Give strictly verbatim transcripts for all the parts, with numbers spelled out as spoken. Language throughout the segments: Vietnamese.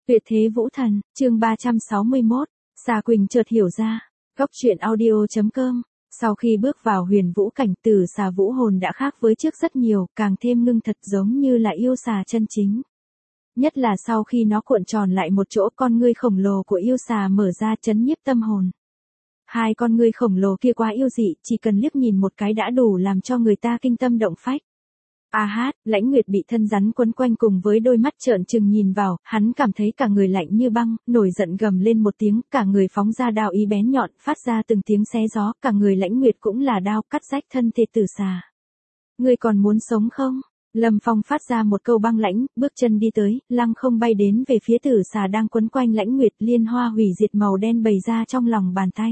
Tuyệt thế vũ thần, chương ba trăm sáu mươi mốt, Sa Quỳnh chợt hiểu ra. Góc truyện audio chấm com. Sau khi bước vào huyền vũ cảnh, Tử xà vũ hồn đã khác với trước rất nhiều, càng thêm ngưng thật giống như là yêu xà chân chính. Nhất là sau khi nó cuộn tròn lại một chỗ, con ngươi khổng lồ của yêu xà mở ra chấn nhiếp tâm hồn. Hai con ngươi khổng lồ kia quá yêu dị, chỉ cần liếc nhìn một cái đã đủ làm cho người ta kinh tâm động phách. A hát, Lãnh Nguyệt bị thân rắn quấn quanh cùng với đôi mắt trợn trừng nhìn vào, hắn cảm thấy cả người lạnh như băng, nổi giận gầm lên một tiếng, cả người phóng ra đao ý bén nhọn, phát ra từng tiếng xé gió, cả người Lãnh Nguyệt cũng là đao cắt rách thân thể tử xà. Ngươi còn muốn sống không? Lâm Phong phát ra một câu băng lãnh, bước chân đi tới, lăng không bay đến về phía tử xà đang quấn quanh Lãnh Nguyệt, liên hoa hủy diệt màu đen bày ra trong lòng bàn tay.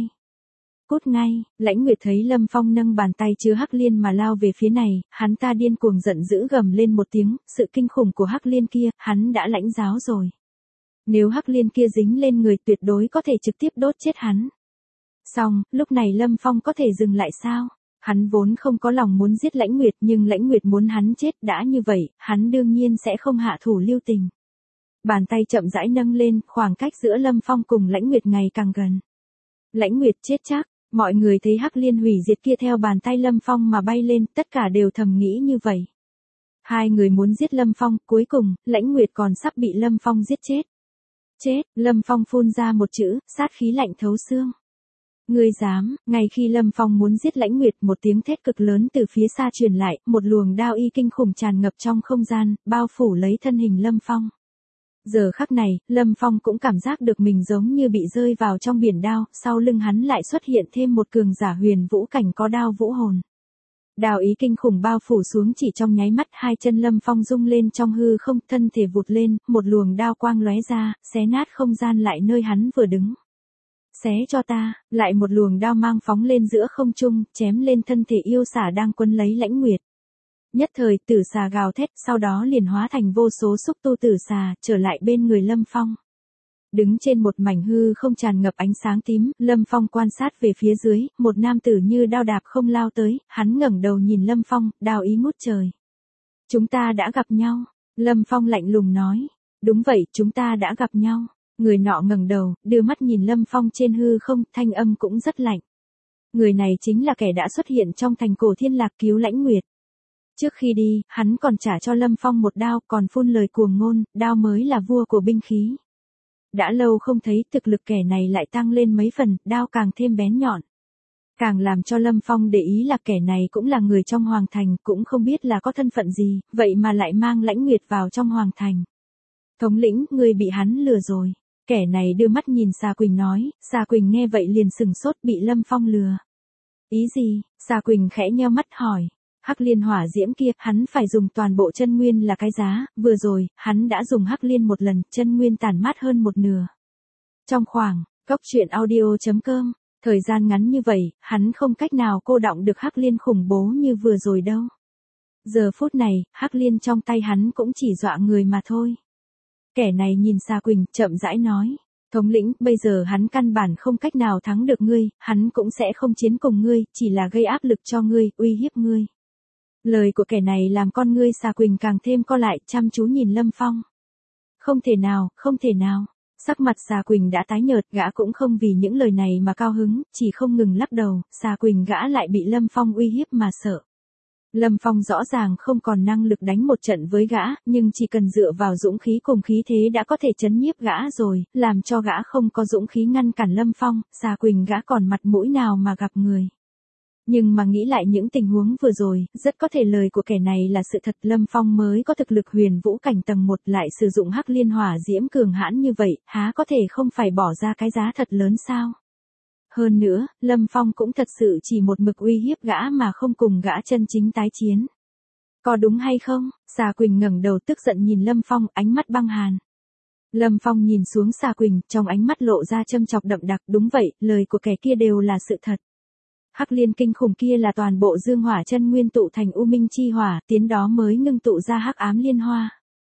Cút ngay, Lãnh Nguyệt thấy Lâm Phong nâng bàn tay chứa hắc liên mà lao về phía này, hắn ta điên cuồng giận dữ gầm lên một tiếng, sự kinh khủng của hắc liên kia, hắn đã lãnh giáo rồi. Nếu hắc liên kia dính lên người tuyệt đối có thể trực tiếp đốt chết hắn. Xong, lúc này Lâm Phong có thể dừng lại sao? Hắn vốn không có lòng muốn giết Lãnh Nguyệt, nhưng Lãnh Nguyệt muốn hắn chết, đã như vậy, hắn đương nhiên sẽ không hạ thủ lưu tình. Bàn tay chậm rãi nâng lên, khoảng cách giữa Lâm Phong cùng Lãnh Nguyệt ngày càng gần. Lãnh Nguyệt chết chắc. Mọi người thấy hắc liên hủy diệt kia theo bàn tay Lâm Phong mà bay lên, tất cả đều thầm nghĩ như vậy. Hai người muốn giết Lâm Phong, cuối cùng, Lãnh Nguyệt còn sắp bị Lâm Phong giết chết. Chết, Lâm Phong phun ra một chữ, sát khí lạnh thấu xương. Ngươi dám, ngay khi Lâm Phong muốn giết Lãnh Nguyệt, một tiếng thét cực lớn từ phía xa truyền lại, một luồng đao y kinh khủng tràn ngập trong không gian, bao phủ lấy thân hình Lâm Phong. Giờ khắc này, Lâm Phong cũng cảm giác được mình giống như bị rơi vào trong biển đao, sau lưng hắn lại xuất hiện thêm một cường giả huyền vũ cảnh có đao vũ hồn. Đao ý kinh khủng bao phủ xuống chỉ trong nháy mắt, hai chân Lâm Phong rung lên trong hư không, thân thể vụt lên, một luồng đao quang lóe ra, xé nát không gian lại nơi hắn vừa đứng. Xé cho ta, lại một luồng đao mang phóng lên giữa không trung, chém lên thân thể yêu xà đang quấn lấy Lãnh Nguyệt. Nhất thời, tử xà gào thét, sau đó liền hóa thành vô số xúc tu tử xà, trở lại bên người Lâm Phong. Đứng trên một mảnh hư không tràn ngập ánh sáng tím, Lâm Phong quan sát về phía dưới, một nam tử như đao đạp không lao tới, hắn ngẩng đầu nhìn Lâm Phong, đao ý ngút trời. Chúng ta đã gặp nhau, Lâm Phong lạnh lùng nói. Đúng vậy, chúng ta đã gặp nhau. Người nọ ngẩng đầu, đưa mắt nhìn Lâm Phong trên hư không, thanh âm cũng rất lạnh. Người này chính là kẻ đã xuất hiện trong thành cổ Thiên Lạc cứu Lãnh Nguyệt. Trước khi đi, hắn còn trả cho Lâm Phong một đao, còn phun lời cuồng ngôn, đao mới là vua của binh khí. Đã lâu không thấy, thực lực kẻ này lại tăng lên mấy phần, đao càng thêm bén nhọn. Càng làm cho Lâm Phong để ý là kẻ này cũng là người trong Hoàng Thành, cũng không biết là có thân phận gì, vậy mà lại mang Lãnh Nguyệt vào trong Hoàng Thành. Thống lĩnh, ngươi bị hắn lừa rồi. Kẻ này đưa mắt nhìn Sa Quỳnh nói, Sa Quỳnh nghe vậy liền sừng sốt, bị Lâm Phong lừa. Ý gì? Sa Quỳnh khẽ nheo mắt hỏi. Hắc liên hỏa diễm kia, hắn phải dùng toàn bộ chân nguyên là cái giá, vừa rồi, hắn đã dùng hắc liên một lần, chân nguyên tàn mát hơn một nửa. Trong khoảng, góc truyện audio chấm com, thời gian ngắn như vậy, hắn không cách nào cô đọng được hắc liên khủng bố như vừa rồi đâu. Giờ phút này, hắc liên trong tay hắn cũng chỉ dọa người mà thôi. Kẻ này nhìn Sa Quỳnh, chậm rãi nói. Thống lĩnh, bây giờ hắn căn bản không cách nào thắng được ngươi, hắn cũng sẽ không chiến cùng ngươi, chỉ là gây áp lực cho ngươi, uy hiếp ngươi. Lời của kẻ này làm con ngươi Sa Quỳnh càng thêm co lại, chăm chú nhìn Lâm Phong. Không thể nào, không thể nào. Sắc mặt Sa Quỳnh đã tái nhợt, gã cũng không vì những lời này mà cao hứng, chỉ không ngừng lắc đầu, Sa Quỳnh gã lại bị Lâm Phong uy hiếp mà sợ. Lâm Phong rõ ràng không còn năng lực đánh một trận với gã, nhưng chỉ cần dựa vào dũng khí cùng khí thế đã có thể chấn nhiếp gã rồi, làm cho gã không có dũng khí ngăn cản Lâm Phong, Sa Quỳnh gã còn mặt mũi nào mà gặp người. Nhưng mà nghĩ lại những tình huống vừa rồi, rất có thể lời của kẻ này là sự thật, Lâm Phong mới có thực lực huyền vũ cảnh tầng một lại sử dụng hắc liên hỏa diễm cường hãn như vậy, há có thể không phải bỏ ra cái giá thật lớn sao? Hơn nữa, Lâm Phong cũng thật sự chỉ một mực uy hiếp gã mà không cùng gã chân chính tái chiến. Có đúng hay không? Sa Quỳnh ngẩng đầu tức giận nhìn Lâm Phong, ánh mắt băng hàn. Lâm Phong nhìn xuống Sa Quỳnh, trong ánh mắt lộ ra châm chọc đậm đặc, đúng vậy, lời của kẻ kia đều là sự thật. Hắc liên kinh khủng kia là toàn bộ dương hỏa chân nguyên tụ thành u minh chi hỏa, tiến đó mới ngưng tụ ra hắc ám liên hoa.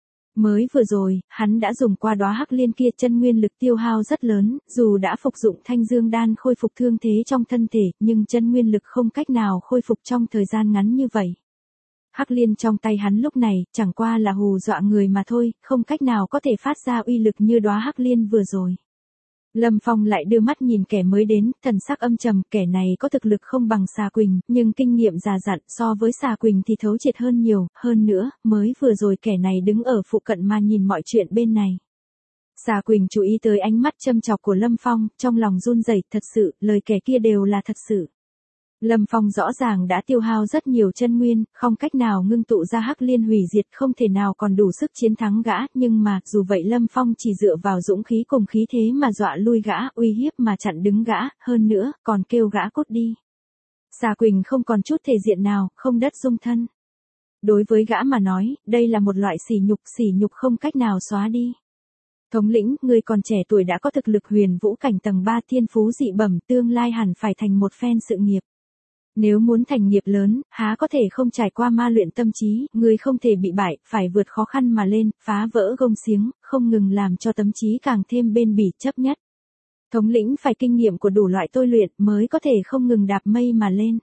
Mới vừa rồi, hắn đã dùng qua đóa hắc liên kia, chân nguyên lực tiêu hao rất lớn, dù đã phục dụng thanh dương đan khôi phục thương thế trong thân thể, nhưng chân nguyên lực không cách nào khôi phục trong thời gian ngắn như vậy. Hắc liên trong tay hắn lúc này, chẳng qua là hù dọa người mà thôi, không cách nào có thể phát ra uy lực như đóa hắc liên vừa rồi. Lâm Phong lại đưa mắt nhìn kẻ mới đến, thần sắc âm trầm, kẻ này có thực lực không bằng Xà Quỳnh, nhưng kinh nghiệm già dặn so với Xà Quỳnh thì thấu triệt hơn nhiều, hơn nữa, mới vừa rồi kẻ này đứng ở phụ cận mà nhìn mọi chuyện bên này. Xà Quỳnh chú ý tới ánh mắt châm chọc của Lâm Phong, trong lòng run rẩy, thật sự, lời kẻ kia đều là thật sự. Lâm Phong rõ ràng đã tiêu hao rất nhiều chân nguyên, không cách nào ngưng tụ ra hắc liên hủy diệt, không thể nào còn đủ sức chiến thắng gã, nhưng mà, dù vậy Lâm Phong chỉ dựa vào dũng khí cùng khí thế mà dọa lui gã, uy hiếp mà chặn đứng gã, hơn nữa, còn kêu gã cút đi. Xà Quỳnh không còn chút thể diện nào, không đất dung thân. Đối với gã mà nói, đây là một loại sỉ nhục, sỉ nhục không cách nào xóa đi. Thống lĩnh, người còn trẻ tuổi đã có thực lực huyền vũ cảnh tầng ba, thiên phú dị bẩm, tương lai hẳn phải thành một phen sự nghiệp. Nếu muốn thành nghiệp lớn, há có thể không trải qua ma luyện tâm trí, người không thể bị bại, phải vượt khó khăn mà lên, phá vỡ gông xiếng, không ngừng làm cho tâm trí càng thêm bền bỉ, chấp nhất. Thống lĩnh phải kinh nghiệm của đủ loại tôi luyện mới có thể không ngừng đạp mây mà lên.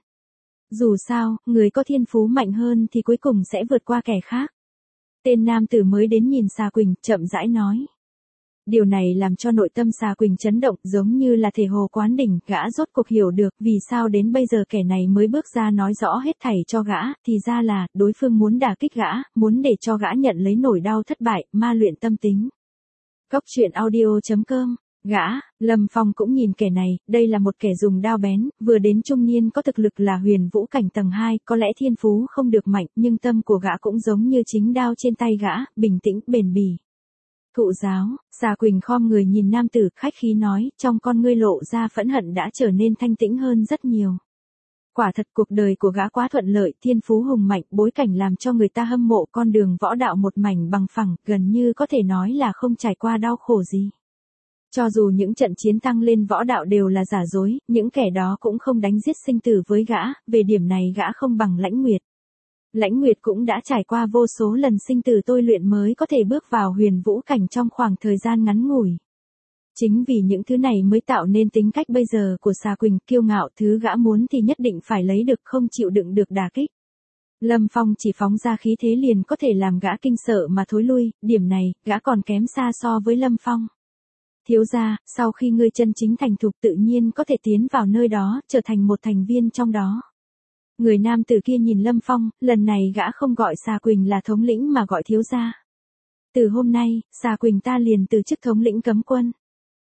Dù sao, người có thiên phú mạnh hơn thì cuối cùng sẽ vượt qua kẻ khác. Tên nam tử mới đến nhìn Xà Quỳnh, chậm rãi nói. Điều này làm cho nội tâm Xà Quỳnh chấn động, giống như là thể hồ quán đỉnh, gã rốt cuộc hiểu được vì sao đến bây giờ kẻ này mới bước ra nói rõ hết thảy cho gã, thì ra là, đối phương muốn đả kích gã, muốn để cho gã nhận lấy nỗi đau thất bại, ma luyện tâm tính. Cốc truyện audio chấm com, gã, Lâm Phong cũng nhìn kẻ này, đây là một kẻ dùng đao bén, vừa đến trung niên có thực lực là huyền vũ cảnh tầng hai, có lẽ thiên phú không được mạnh, nhưng tâm của gã cũng giống như chính đao trên tay gã, bình tĩnh, bền bỉ. Thụ giáo, Xà Quỳnh khom người nhìn nam tử, khách khí nói, trong con ngươi lộ ra phẫn hận đã trở nên thanh tĩnh hơn rất nhiều. Quả thật cuộc đời của gã quá thuận lợi, thiên phú hùng mạnh, bối cảnh làm cho người ta hâm mộ, con đường võ đạo một mảnh bằng phẳng, gần như có thể nói là không trải qua đau khổ gì. Cho dù những trận chiến tăng lên võ đạo đều là giả dối, những kẻ đó cũng không đánh giết sinh tử với gã, về điểm này gã không bằng Lãnh Nguyệt. Lãnh Nguyệt cũng đã trải qua vô số lần sinh tử tôi luyện mới có thể bước vào huyền vũ cảnh trong khoảng thời gian ngắn ngủi. Chính vì những thứ này mới tạo nên tính cách bây giờ của Xà Quỳnh, kiêu ngạo, thứ gã muốn thì nhất định phải lấy được, không chịu đựng được đả kích. Lâm Phong chỉ phóng ra khí thế liền có thể làm gã kinh sợ mà thối lui, điểm này, gã còn kém xa so với Lâm Phong. Thiếu gia, sau khi ngươi chân chính thành thục tự nhiên có thể tiến vào nơi đó, trở thành một thành viên trong đó. Người nam tử kia nhìn Lâm Phong, lần này gã không gọi Xà Quỳnh là thống lĩnh mà gọi thiếu gia. Từ hôm nay, Xà Quỳnh ta liền từ chức thống lĩnh cấm quân.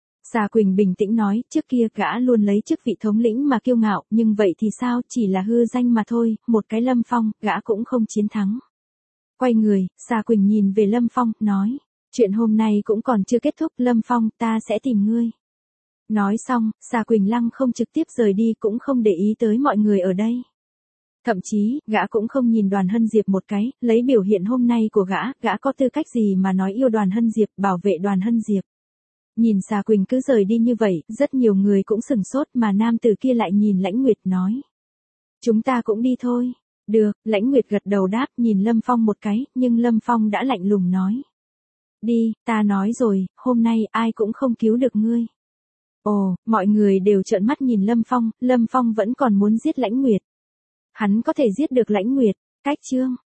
Xà Quỳnh bình tĩnh nói, trước kia gã luôn lấy chức vị thống lĩnh mà kiêu ngạo, nhưng vậy thì sao, chỉ là hư danh mà thôi, một cái Lâm Phong, gã cũng không chiến thắng. Quay người, Xà Quỳnh nhìn về Lâm Phong, nói, chuyện hôm nay cũng còn chưa kết thúc, Lâm Phong, ta sẽ tìm ngươi. Nói xong, Xà Quỳnh Lăng không trực tiếp rời đi, cũng không để ý tới mọi người ở đây. Thậm chí, gã cũng không nhìn Đoàn Hân Diệp một cái, lấy biểu hiện hôm nay của gã, gã có tư cách gì mà nói yêu Đoàn Hân Diệp, bảo vệ Đoàn Hân Diệp. Nhìn Xà Quỳnh cứ rời đi như vậy, rất nhiều người cũng sừng sốt mà nam tử kia lại nhìn Lãnh Nguyệt nói. Chúng ta cũng đi thôi. Được, Lãnh Nguyệt gật đầu đáp, nhìn Lâm Phong một cái, nhưng Lâm Phong đã lạnh lùng nói. Đi, ta nói rồi, hôm nay ai cũng không cứu được ngươi. Ồ, mọi người đều trợn mắt nhìn Lâm Phong, Lâm Phong vẫn còn muốn giết Lãnh Nguyệt. Hắn có thể giết được Lãnh Nguyệt, cách chương.